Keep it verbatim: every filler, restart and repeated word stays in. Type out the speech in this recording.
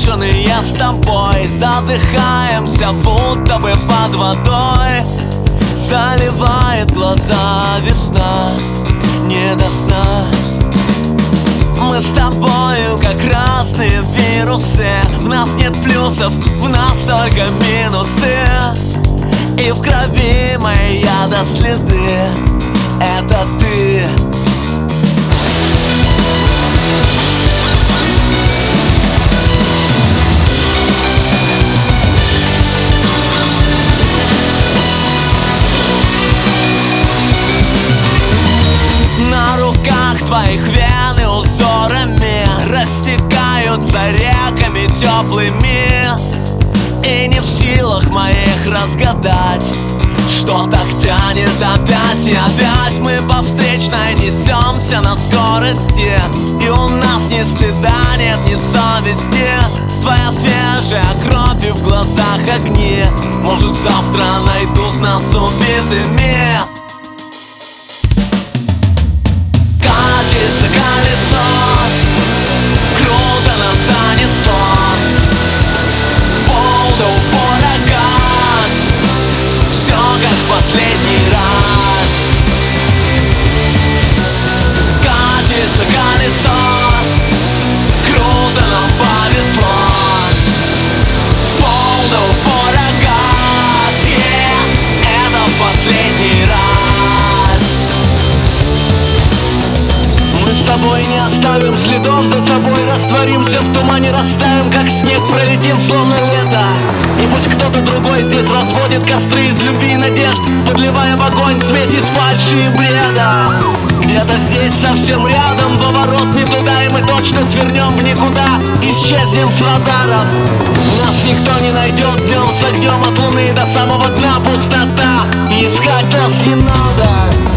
брошенные с тобой, задыхаемся, будто бы под водой. Заливает глаза весна, не до сна. Мы с тобою как разные вирусы. В нас нет плюсов, в нас только минусы. И в крови моей яда следы. Это ты. На руках твоих вены узорами растекаются реками теплыми. И не в силах моих разгадать, что так тянет опять и опять. Мы по встречной несемся на скорости, и у нас ни стыда нет, ни совести. Твоя свежая кровь и в глазах огни. Может, завтра найдут нас убитыми. Катится колесо, круто нас занесло. Пол до упора газ, все как в последний раз. Катится колесо, круто нам повезло. В пол до упора газ, yeah, это в последний раз. Мы с тобой не оставим следов за собой, растворимся в тумане, растаем, как снег, пролетим словно лето. И пусть кто-то другой здесь разводит костры из любви и надежд, подливая в огонь смесь из фальши и бреда. Где-то здесь совсем рядом поворот не туда, и мы точно свернем в никуда, исчезнем с радаров. Нас никто не найдет днем с огнем от луны до самого дна пустота, и искать нас не надо.